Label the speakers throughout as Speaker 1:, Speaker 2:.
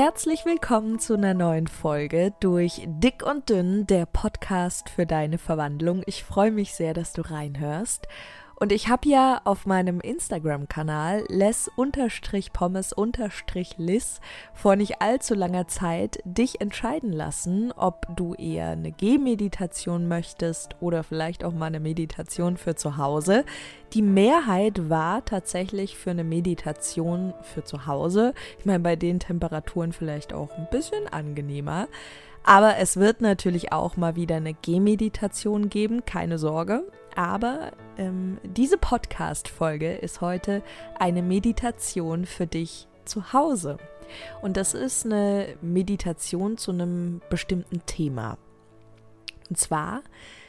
Speaker 1: Herzlich willkommen zu einer neuen Folge durch Dick und Dünn, der Podcast für deine Verwandlung. Ich freue mich sehr, dass du reinhörst. Und ich habe ja auf meinem Instagram-Kanal les_pommes_liss vor nicht allzu langer Zeit dich entscheiden lassen, ob du eher eine Gehmeditation möchtest oder vielleicht auch mal eine Meditation für zu Hause. Die Mehrheit war tatsächlich für eine Meditation für zu Hause. Ich meine, bei den Temperaturen vielleicht auch ein bisschen angenehmer. Aber es wird natürlich auch mal wieder eine Gehmeditation geben, keine Sorge. Aber diese Podcast-Folge ist heute eine Meditation für dich zu Hause. Und das ist eine Meditation zu einem bestimmten Thema. Und zwar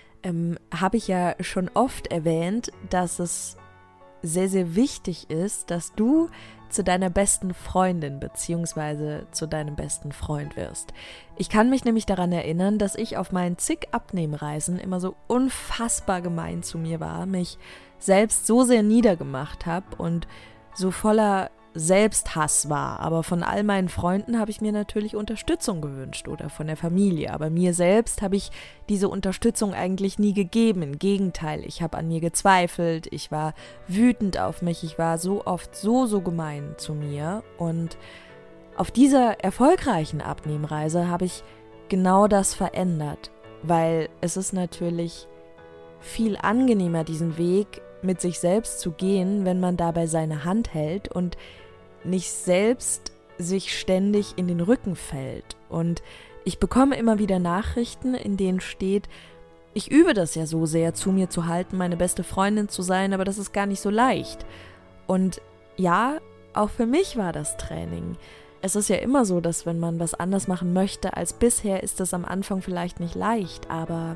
Speaker 1: habe ich ja schon oft erwähnt, dass es sehr, sehr wichtig ist, dass du zu deiner besten Freundin bzw. zu deinem besten Freund wirst. Ich kann mich nämlich daran erinnern, dass ich auf meinen zig Abnehmreisen immer so unfassbar gemein zu mir war, mich selbst so sehr niedergemacht habe und so voller Selbsthass war. Aber von all meinen Freunden habe ich mir natürlich Unterstützung gewünscht oder von der Familie. Aber mir selbst habe ich diese Unterstützung eigentlich nie gegeben. Im Gegenteil, ich habe an mir gezweifelt, ich war wütend auf mich, ich war so oft so gemein zu mir. Und auf dieser erfolgreichen Abnehmreise habe ich genau das verändert, weil es ist natürlich viel angenehmer, diesen Weg mit sich selbst zu gehen, wenn man dabei seine Hand hält und nicht selbst sich ständig in den Rücken fällt. Und ich bekomme immer wieder Nachrichten, in denen steht, ich übe das ja so sehr, zu mir zu halten, meine beste Freundin zu sein, aber das ist gar nicht so leicht. Und ja, auch für mich war das Training. Es ist ja immer so, dass wenn man was anders machen möchte als bisher, ist das am Anfang vielleicht nicht leicht, aber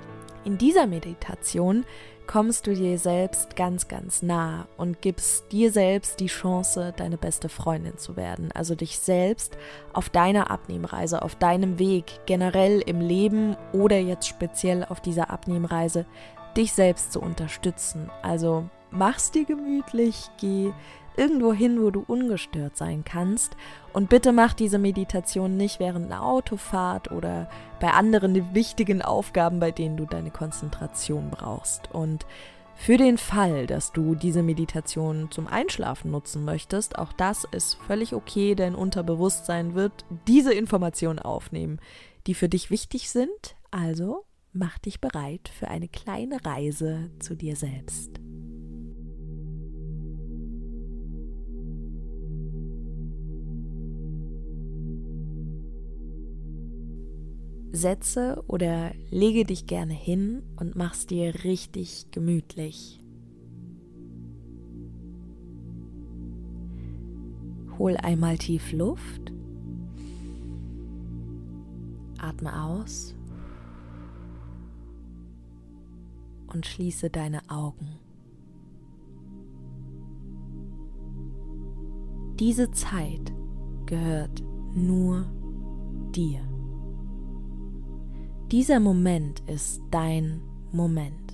Speaker 1: in dieser Meditation kommst du dir selbst ganz, ganz nah und gibst dir selbst die Chance, deine beste Freundin zu werden. Also dich selbst auf deiner Abnehmreise, auf deinem Weg, generell im Leben oder jetzt speziell auf dieser Abnehmreise, dich selbst zu unterstützen. Also mach's dir gemütlich, geh irgendwo hin, wo du ungestört sein kannst. Und bitte mach diese Meditation nicht während einer Autofahrt oder bei anderen wichtigen Aufgaben, bei denen du deine Konzentration brauchst. Und für den Fall, dass du diese Meditation zum Einschlafen nutzen möchtest, auch das ist völlig okay, dein Unterbewusstsein wird diese Informationen aufnehmen, die für dich wichtig sind. Also mach dich bereit für eine kleine Reise zu dir selbst. Setze oder lege dich gerne hin und mach's dir richtig gemütlich. Hol einmal tief Luft, atme aus und schließe deine Augen. Diese Zeit gehört nur dir. Dieser Moment ist dein Moment.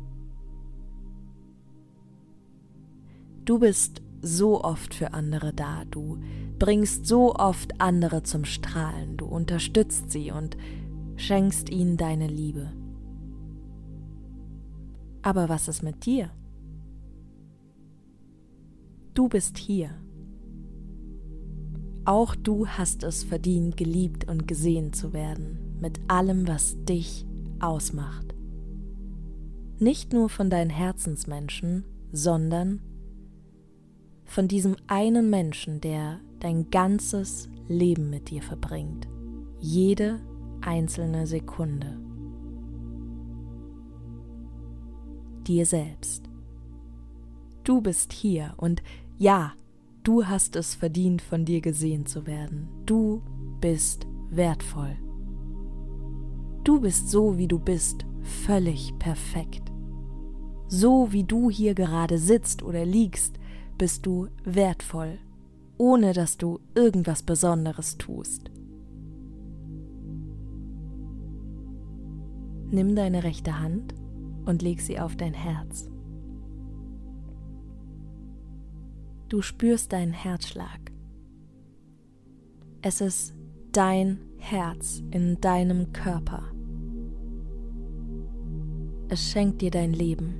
Speaker 1: Du bist so oft für andere da, du bringst so oft andere zum Strahlen, du unterstützt sie und schenkst ihnen deine Liebe. Aber was ist mit dir? Du bist hier. Auch du hast es verdient, geliebt und gesehen zu werden, mit allem, was dich ausmacht. Nicht nur von deinen Herzensmenschen, sondern von diesem einen Menschen, der dein ganzes Leben mit dir verbringt. Jede einzelne Sekunde. Dir selbst. Du bist hier und ja, du hast es verdient, von dir gesehen zu werden. Du bist wertvoll. Du bist so, wie du bist, völlig perfekt. So, wie du hier gerade sitzt oder liegst, bist du wertvoll, ohne dass du irgendwas Besonderes tust. Nimm deine rechte Hand und leg sie auf dein Herz. Du spürst deinen Herzschlag. Es ist dein Herz in deinem Körper. Es schenkt dir dein Leben.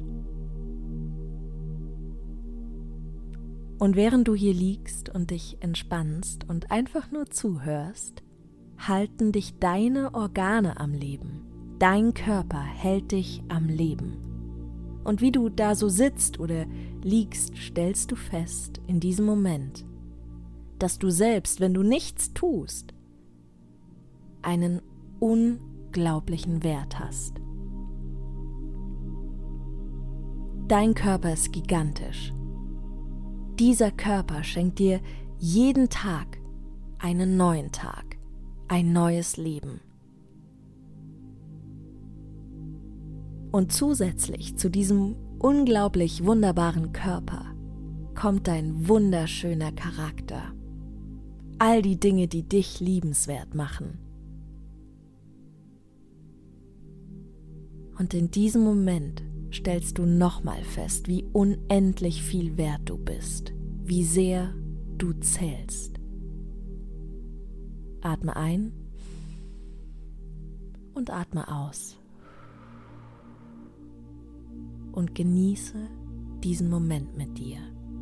Speaker 1: Und während du hier liegst und dich entspannst und einfach nur zuhörst, halten dich deine Organe am Leben. Dein Körper hält dich am Leben. Und wie du da so sitzt oder liegst, stellst du fest in diesem Moment, dass du selbst, wenn du nichts tust, einen unglaublichen Wert hast. Dein Körper ist gigantisch. Dieser Körper schenkt dir jeden Tag einen neuen Tag, ein neues Leben. Und zusätzlich zu diesem unglaublich wunderbaren Körper kommt dein wunderschöner Charakter. All die Dinge, die dich liebenswert machen. Und in diesem Moment stellst du nochmal fest, wie unendlich viel wert du bist, wie sehr du zählst. Atme ein und atme aus. Und genieße diesen Moment mit dir.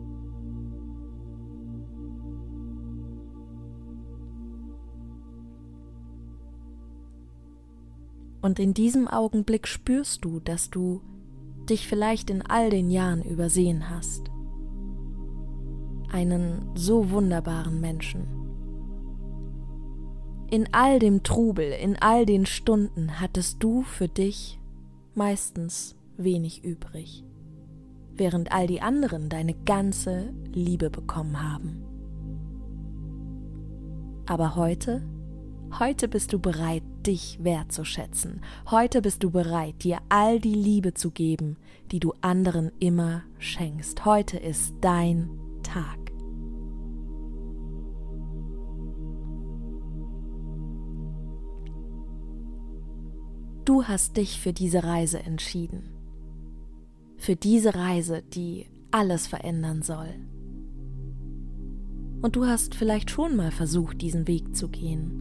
Speaker 1: Und in diesem Augenblick spürst du, dass du dich vielleicht in all den Jahren übersehen hast. Einen so wunderbaren Menschen. In all dem Trubel, in all den Stunden hattest du für dich meistens wenig übrig, während all die anderen deine ganze Liebe bekommen haben. Aber heute bist du bereit, dich wertzuschätzen. Heute bist du bereit, dir all die Liebe zu geben, die du anderen immer schenkst. Heute ist dein Tag. Du hast dich für diese Reise entschieden. Für diese Reise, die alles verändern soll. Und du hast vielleicht schon mal versucht, diesen Weg zu gehen.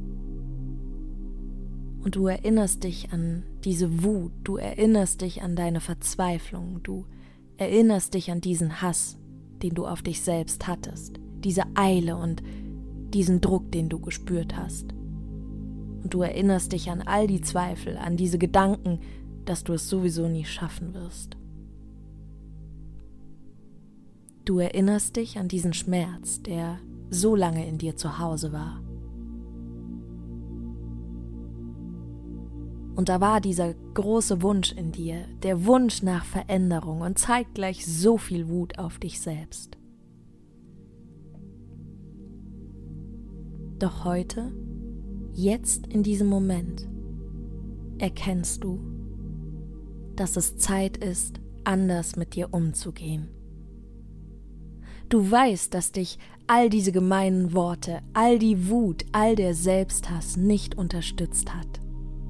Speaker 1: Und du erinnerst dich an diese Wut, du erinnerst dich an deine Verzweiflung, du erinnerst dich an diesen Hass, den du auf dich selbst hattest, diese Eile und diesen Druck, den du gespürt hast. Und du erinnerst dich an all die Zweifel, an diese Gedanken, dass du es sowieso nie schaffen wirst. Du erinnerst dich an diesen Schmerz, der so lange in dir zu Hause war. Und da war dieser große Wunsch in dir, der Wunsch nach Veränderung und zeitgleich so viel Wut auf dich selbst. Doch heute, jetzt in diesem Moment, erkennst du, dass es Zeit ist, anders mit dir umzugehen. Du weißt, dass dich all diese gemeinen Worte, all die Wut, all der Selbsthass nicht unterstützt hat.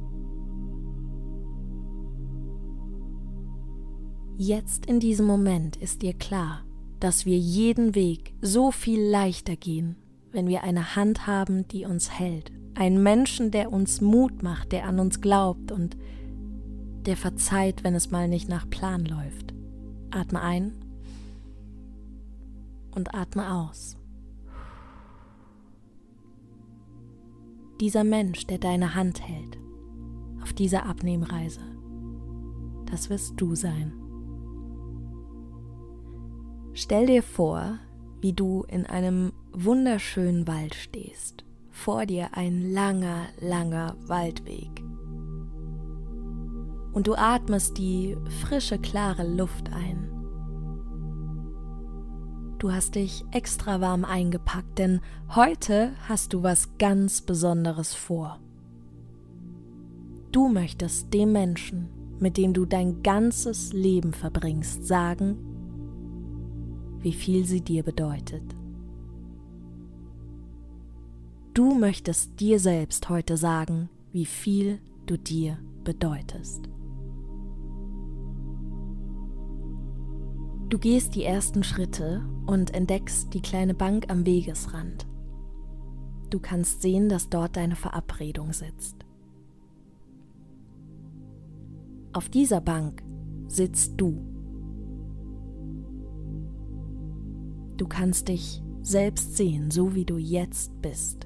Speaker 1: Jetzt in diesem Moment ist dir klar, dass wir jeden Weg so viel leichter gehen, wenn wir eine Hand haben, die uns hält. Einen Menschen, der uns Mut macht, der an uns glaubt und der verzeiht, wenn es mal nicht nach Plan läuft. Atme ein und atme aus. Dieser Mensch, der deine Hand hält, auf dieser Abnehmreise, das wirst du sein. Stell dir vor, wie du in einem wunderschönen Wald stehst. Vor dir ein langer, langer Waldweg. Und du atmest die frische, klare Luft ein. Du hast dich extra warm eingepackt, denn heute hast du was ganz Besonderes vor. Du möchtest dem Menschen, mit dem du dein ganzes Leben verbringst, sagen, wie viel sie dir bedeutet. Du möchtest dir selbst heute sagen, wie viel du dir bedeutest. Du gehst die ersten Schritte und entdeckst die kleine Bank am Wegesrand. Du kannst sehen, dass dort deine Verabredung sitzt. Auf dieser Bank sitzt du. Du kannst dich selbst sehen, so wie du jetzt bist.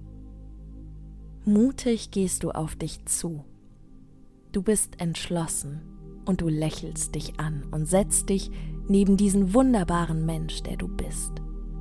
Speaker 1: Mutig gehst du auf dich zu. Du bist entschlossen und du lächelst dich an und setzt dich neben diesen wunderbaren Mensch, der du bist.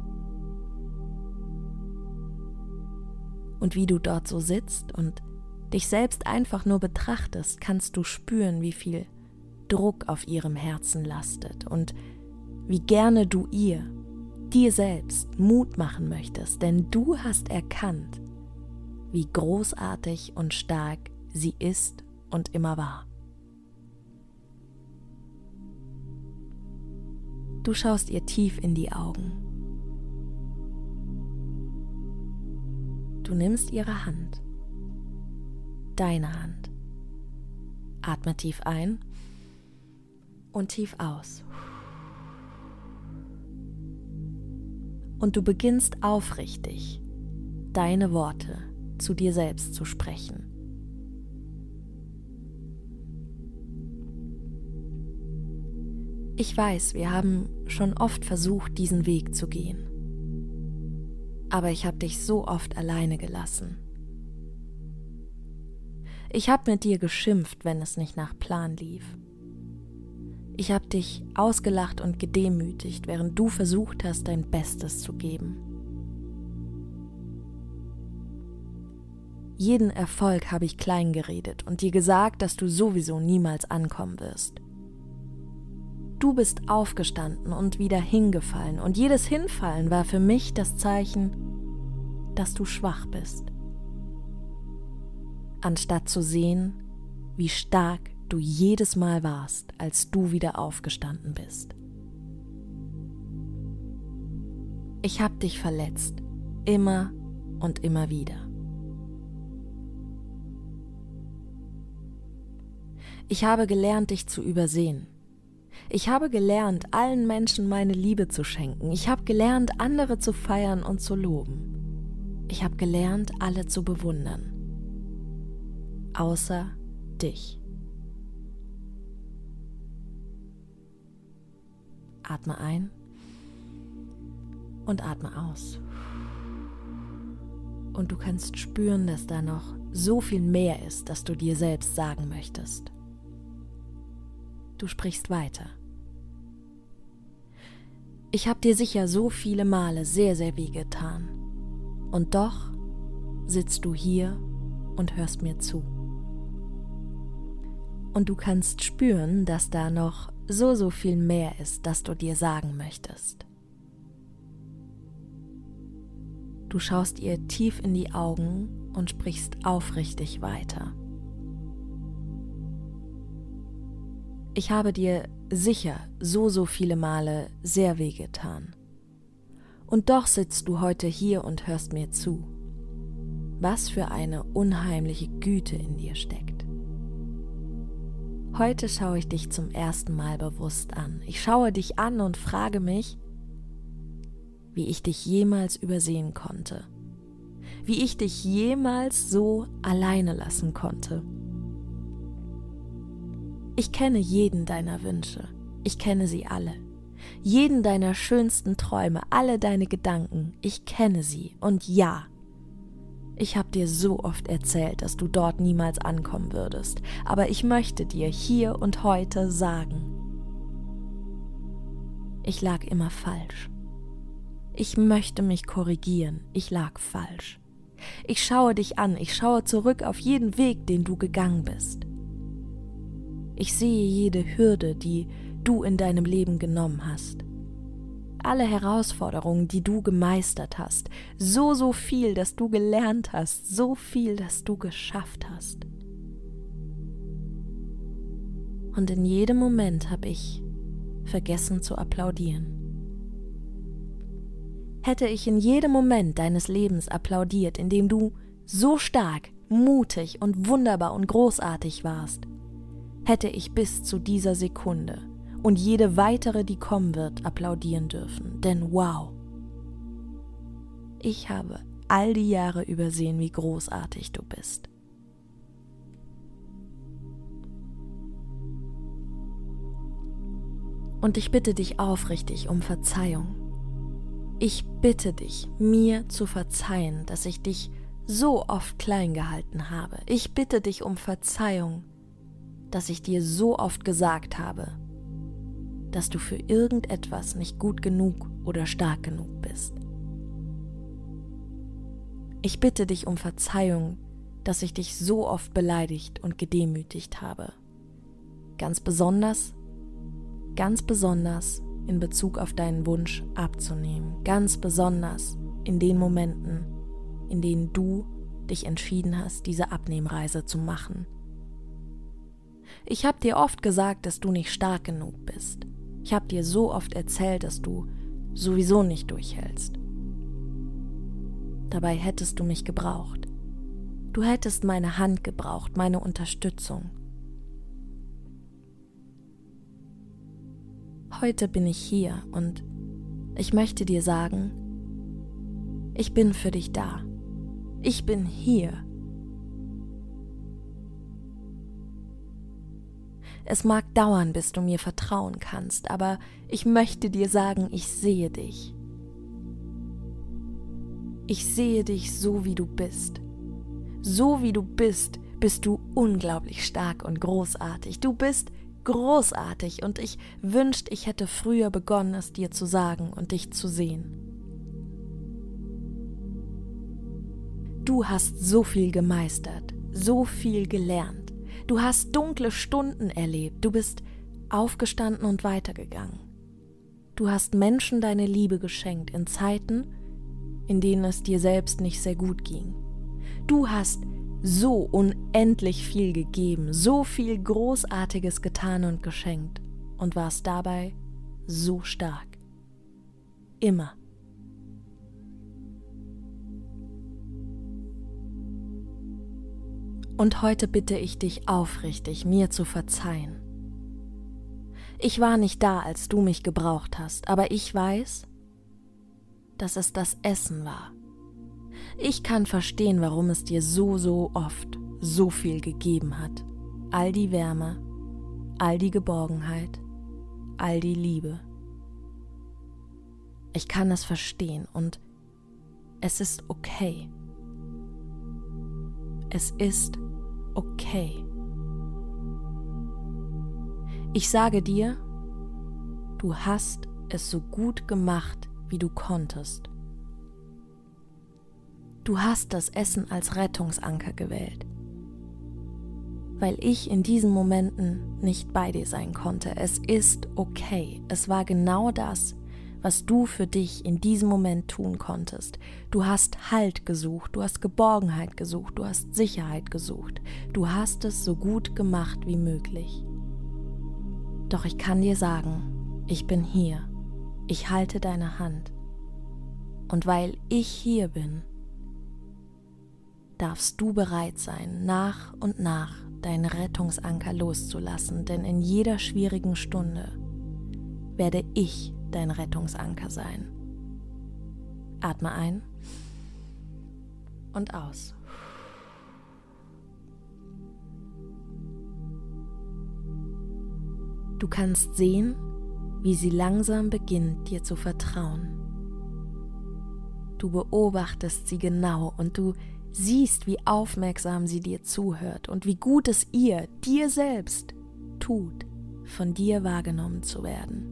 Speaker 1: Und wie du dort so sitzt und dich selbst einfach nur betrachtest, kannst du spüren, wie viel Druck auf ihrem Herzen lastet und wie gerne du dir selbst Mut machen möchtest, denn du hast erkannt, wie großartig und stark sie ist und immer war. Du schaust ihr tief in die Augen. Du nimmst ihre Hand, deine Hand. Atme tief ein und tief aus. Und du beginnst aufrichtig, deine Worte zu dir selbst zu sprechen. Ich weiß, wir haben schon oft versucht, diesen Weg zu gehen. Aber ich habe dich so oft alleine gelassen. Ich habe mit dir geschimpft, wenn es nicht nach Plan lief. Ich habe dich ausgelacht und gedemütigt, während du versucht hast, dein Bestes zu geben. Jeden Erfolg habe ich klein geredet und dir gesagt, dass du sowieso niemals ankommen wirst. Du bist aufgestanden und wieder hingefallen und jedes Hinfallen war für mich das Zeichen, dass du schwach bist. Anstatt zu sehen, wie stark du jedes Mal warst, als du wieder aufgestanden bist. Ich habe dich verletzt, immer und immer wieder. Ich habe gelernt, dich zu übersehen. Ich habe gelernt, allen Menschen meine Liebe zu schenken. Ich habe gelernt, andere zu feiern und zu loben. Ich habe gelernt, alle zu bewundern. Außer dich. Atme ein und atme aus. Und du kannst spüren, dass da noch so viel mehr ist, das du dir selbst sagen möchtest. Du sprichst weiter. Ich habe dir sicher so viele Male sehr, sehr wehgetan. Und doch sitzt du hier und hörst mir zu. Und du kannst spüren, dass da noch so viel mehr ist, das du dir sagen möchtest. Du schaust ihr tief in die Augen und sprichst aufrichtig weiter. Ich habe dir sicher so viele Male sehr wehgetan. Und doch sitzt du heute hier und hörst mir zu. Was für eine unheimliche Güte in dir steckt. Heute schaue ich dich zum ersten Mal bewusst an. Ich schaue dich an und frage mich, wie ich dich jemals übersehen konnte. Wie ich dich jemals so alleine lassen konnte. Ich kenne jeden deiner Wünsche. Ich kenne sie alle. Jeden deiner schönsten Träume, alle deine Gedanken. Ich kenne sie. Und ja, ich habe dir so oft erzählt, dass du dort niemals ankommen würdest. Aber ich möchte dir hier und heute sagen, ich lag immer falsch. Ich möchte mich korrigieren. Ich lag falsch. Ich schaue dich an. Ich schaue zurück auf jeden Weg, den du gegangen bist. Ich sehe jede Hürde, die du in deinem Leben genommen hast. Alle Herausforderungen, die du gemeistert hast. So viel, dass du gelernt hast. So viel, dass du geschafft hast. Und in jedem Moment habe ich vergessen zu applaudieren. Hätte ich in jedem Moment deines Lebens applaudiert, in dem du so stark, mutig und wunderbar und großartig warst, hätte ich bis zu dieser Sekunde und jede weitere, die kommen wird, applaudieren dürfen. Denn wow, ich habe all die Jahre über sehen, wie großartig du bist. Und ich bitte dich aufrichtig um Verzeihung. Ich bitte dich, mir zu verzeihen, dass ich dich so oft klein gehalten habe. Ich bitte dich um Verzeihung, dass ich dir so oft gesagt habe, dass du für irgendetwas nicht gut genug oder stark genug bist. Ich bitte dich um Verzeihung, dass ich dich so oft beleidigt und gedemütigt habe. Ganz besonders in Bezug auf deinen Wunsch abzunehmen. Ganz besonders in den Momenten, in denen du dich entschieden hast, diese Abnehmreise zu machen. Ich habe dir oft gesagt, dass du nicht stark genug bist. Ich habe dir so oft erzählt, dass du sowieso nicht durchhältst. Dabei hättest du mich gebraucht. Du hättest meine Hand gebraucht, meine Unterstützung. Heute bin ich hier und ich möchte dir sagen, ich bin für dich da. Ich bin hier. Es mag dauern, bis du mir vertrauen kannst, aber ich möchte dir sagen, ich sehe dich. Ich sehe dich so, wie du bist. So wie du bist, bist du unglaublich stark und großartig. Du bist großartig und ich wünschte, ich hätte früher begonnen, es dir zu sagen und dich zu sehen. Du hast so viel gemeistert, so viel gelernt. Du hast dunkle Stunden erlebt. Du bist aufgestanden und weitergegangen. Du hast Menschen deine Liebe geschenkt in Zeiten, in denen es dir selbst nicht sehr gut ging. Du hast so unendlich viel gegeben, so viel Großartiges getan und geschenkt und warst dabei so stark. Immer. Und heute bitte ich dich aufrichtig, mir zu verzeihen. Ich war nicht da, als du mich gebraucht hast, aber ich weiß, dass es das Essen war. Ich kann verstehen, warum es dir so oft so viel gegeben hat. All die Wärme, all die Geborgenheit, all die Liebe. Ich kann es verstehen und es ist okay. Es ist okay. Ich sage dir, du hast es so gut gemacht, wie du konntest. Du hast das Essen als Rettungsanker gewählt, weil ich in diesen Momenten nicht bei dir sein konnte. Es ist okay. Es war genau das, was du für dich in diesem Moment tun konntest. Du hast Halt gesucht, du hast Geborgenheit gesucht, du hast Sicherheit gesucht. Du hast es so gut gemacht wie möglich. Doch ich kann dir sagen, ich bin hier. Ich halte deine Hand. Und weil ich hier bin, darfst du bereit sein, nach und nach deinen Rettungsanker loszulassen, denn in jeder schwierigen Stunde werde ich dein Rettungsanker sein. Atme ein und aus. Du kannst sehen, wie sie langsam beginnt, dir zu vertrauen. Du beobachtest sie genau und du siehst, wie aufmerksam sie dir zuhört und wie gut es ihr, dir selbst, tut, von dir wahrgenommen zu werden.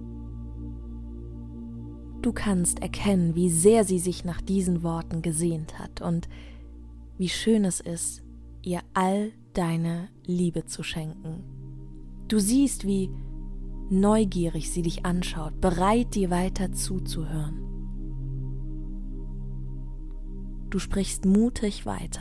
Speaker 1: Du kannst erkennen, wie sehr sie sich nach diesen Worten gesehnt hat und wie schön es ist, ihr all deine Liebe zu schenken. Du siehst, wie neugierig sie dich anschaut, bereit, dir weiter zuzuhören. Du sprichst mutig weiter.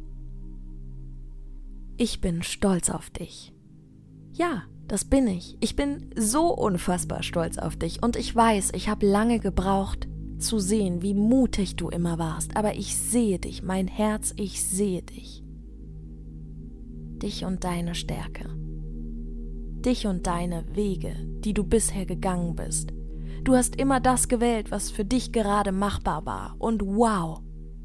Speaker 1: Ich bin stolz auf dich. Ja, das bin ich. Ich bin so unfassbar stolz auf dich und ich weiß, ich habe lange gebraucht zu sehen, wie mutig du immer warst, aber ich sehe dich, mein Herz, ich sehe dich. Dich und deine Stärke. Dich und deine Wege, die du bisher gegangen bist. Du hast immer das gewählt, was für dich gerade machbar war und wow,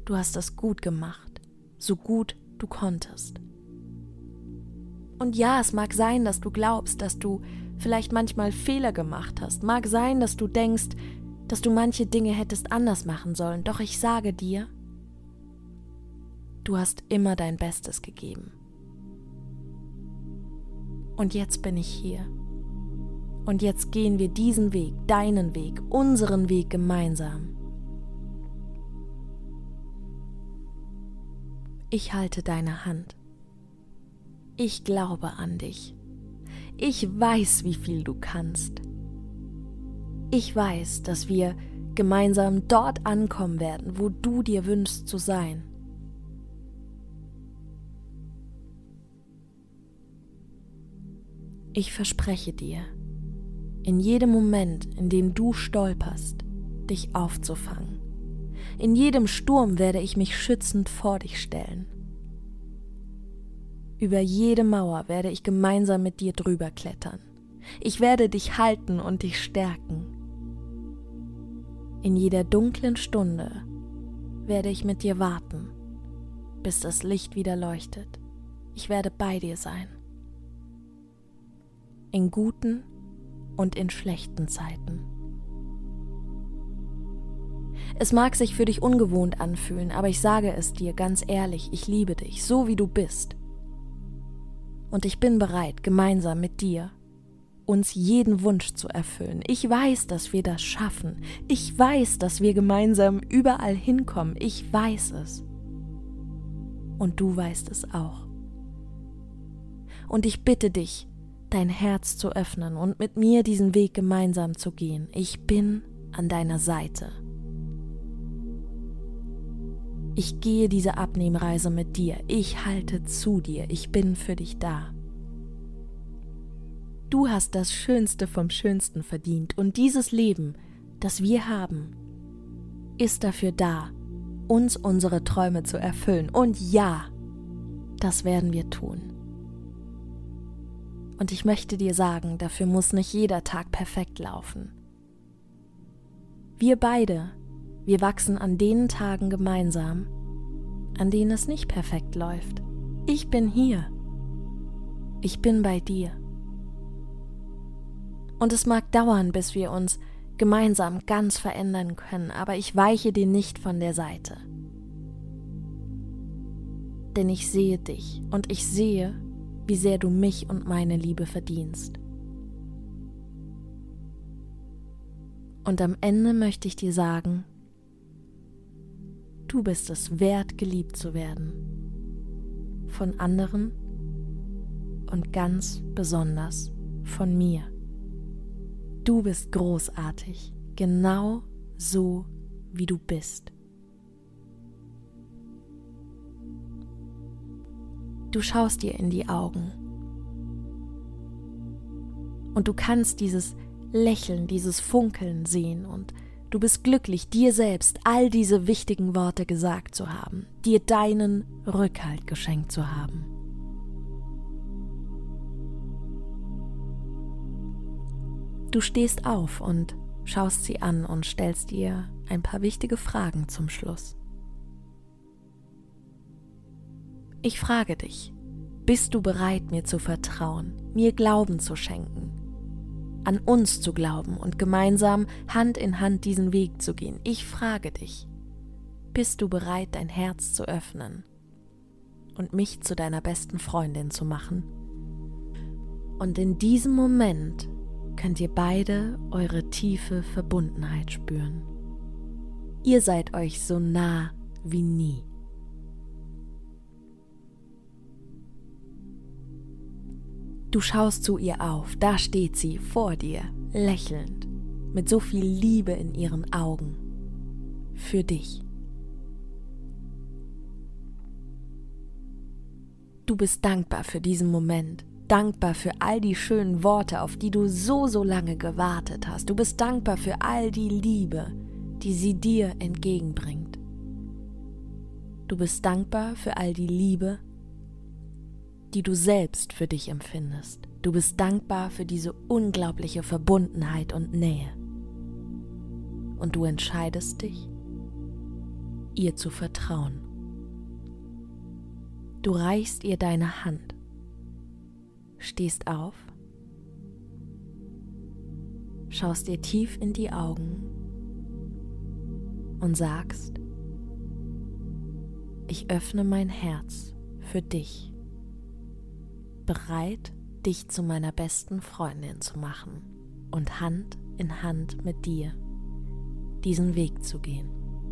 Speaker 1: Du hast es gut gemacht, so gut du konntest. Und ja, es mag sein, dass du glaubst, dass du vielleicht manchmal Fehler gemacht hast. Mag sein, dass du denkst, dass du manche Dinge hättest anders machen sollen. Doch ich sage dir, du hast immer dein Bestes gegeben. Und jetzt bin ich hier. Und jetzt gehen wir diesen Weg, deinen Weg, unseren Weg gemeinsam. Ich halte deine Hand. Ich glaube an dich. Ich weiß, wie viel du kannst. Ich weiß, dass wir gemeinsam dort ankommen werden, wo du dir wünschst zu sein. Ich verspreche dir, in jedem Moment, in dem du stolperst, dich aufzufangen. In jedem Sturm werde ich mich schützend vor dich stellen. Über jede Mauer werde ich gemeinsam mit dir drüber klettern. Ich werde dich halten und dich stärken. In jeder dunklen Stunde werde ich mit dir warten, bis das Licht wieder leuchtet. Ich werde bei dir sein. In guten und in schlechten Zeiten. Es mag sich für dich ungewohnt anfühlen, aber ich sage es dir ganz ehrlich, ich liebe dich, so wie du bist. Und ich bin bereit, gemeinsam mit dir uns jeden Wunsch zu erfüllen. Ich weiß, dass wir das schaffen. Ich weiß, dass wir gemeinsam überall hinkommen. Ich weiß es. Und du weißt es auch. Und ich bitte dich, dein Herz zu öffnen und mit mir diesen Weg gemeinsam zu gehen. Ich bin an deiner Seite. Ich gehe diese Abnehmreise mit dir. Ich halte zu dir. Ich bin für dich da. Du hast das Schönste vom Schönsten verdient und dieses Leben, das wir haben, ist dafür da, uns unsere Träume zu erfüllen. Und ja, das werden wir tun. Und ich möchte dir sagen, dafür muss nicht jeder Tag perfekt laufen. Wir beide, wir wachsen an den Tagen gemeinsam, an denen es nicht perfekt läuft. Ich bin hier. Ich bin bei dir. Und es mag dauern, bis wir uns gemeinsam ganz verändern können, aber ich weiche dir nicht von der Seite. Denn ich sehe dich und ich sehe, wie sehr du mich und meine Liebe verdienst. Und am Ende möchte ich dir sagen, du bist es wert, geliebt zu werden. Von anderen und ganz besonders von mir. Du bist großartig, genau so, wie du bist. Du schaust dir in die Augen und du kannst dieses Lächeln, dieses Funkeln sehen und du bist glücklich, dir selbst all diese wichtigen Worte gesagt zu haben, dir deinen Rückhalt geschenkt zu haben. Du stehst auf und schaust sie an und stellst ihr ein paar wichtige Fragen zum Schluss. Ich frage dich, bist du bereit, mir zu vertrauen, mir Glauben zu schenken, an uns zu glauben und gemeinsam Hand in Hand diesen Weg zu gehen? Ich frage dich, bist du bereit, dein Herz zu öffnen und mich zu deiner besten Freundin zu machen? Und in diesem Moment könnt ihr beide eure tiefe Verbundenheit spüren. Ihr seid euch so nah wie nie. Du schaust zu ihr auf, da steht sie vor dir, lächelnd, mit so viel Liebe in ihren Augen, für dich. Du bist dankbar für diesen Moment, dankbar für all die schönen Worte, auf die du so lange gewartet hast. Du bist dankbar für all die Liebe, die sie dir entgegenbringt. Du bist dankbar für all die Liebe, die du selbst für dich empfindest. Du bist dankbar für diese unglaubliche Verbundenheit und Nähe. Und du entscheidest dich, ihr zu vertrauen. Du reichst ihr deine Hand, stehst auf, schaust ihr tief in die Augen und sagst: Ich öffne mein Herz für dich, bereit, dich zu meiner besten Freundin zu machen und Hand in Hand mit dir diesen Weg zu gehen.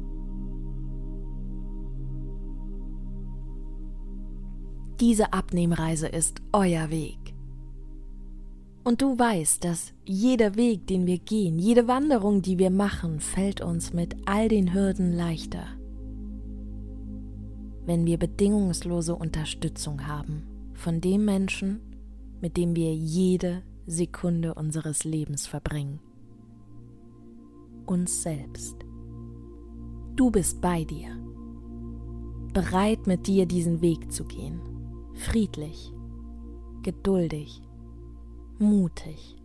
Speaker 1: Diese Abnehmreise ist euer Weg. Und du weißt, dass jeder Weg, den wir gehen, jede Wanderung, die wir machen, fällt uns mit all den Hürden leichter, wenn wir bedingungslose Unterstützung haben von dem Menschen, mit dem wir jede Sekunde unseres Lebens verbringen. Uns selbst. Du bist bei dir, bereit mit dir diesen Weg zu gehen, friedlich, geduldig, mutig.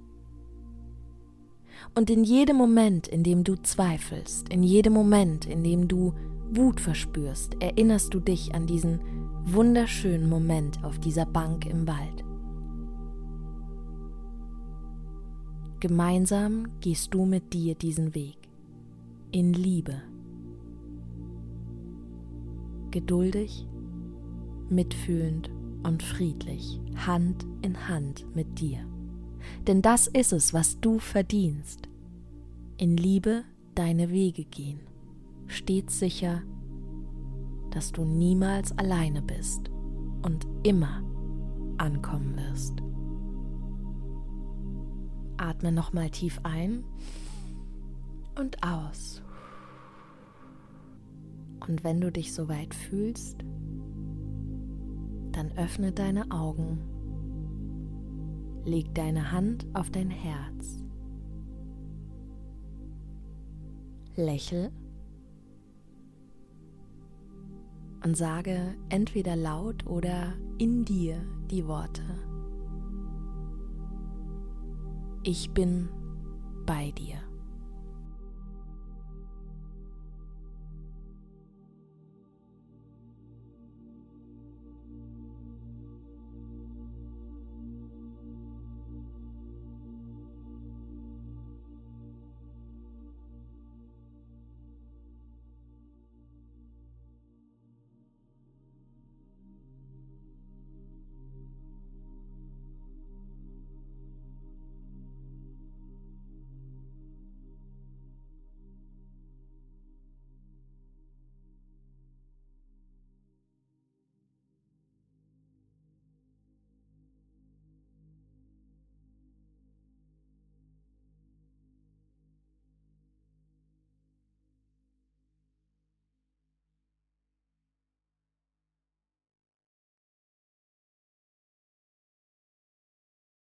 Speaker 1: Und in jedem Moment, in dem du zweifelst, in jedem Moment, in dem du Wut verspürst, erinnerst du dich an diesen wunderschönen Moment auf dieser Bank im Wald. Gemeinsam gehst du mit dir diesen Weg, in Liebe, geduldig, mitfühlend und friedlich, Hand in Hand mit dir. Denn das ist es, was du verdienst. In Liebe deine Wege gehen, stets sicher, dass du niemals alleine bist und immer ankommen wirst. Atme nochmal tief ein und aus. Und wenn du dich soweit fühlst, dann öffne deine Augen, leg deine Hand auf dein Herz, lächel und sage entweder laut oder in dir die Worte: Ich bin bei dir.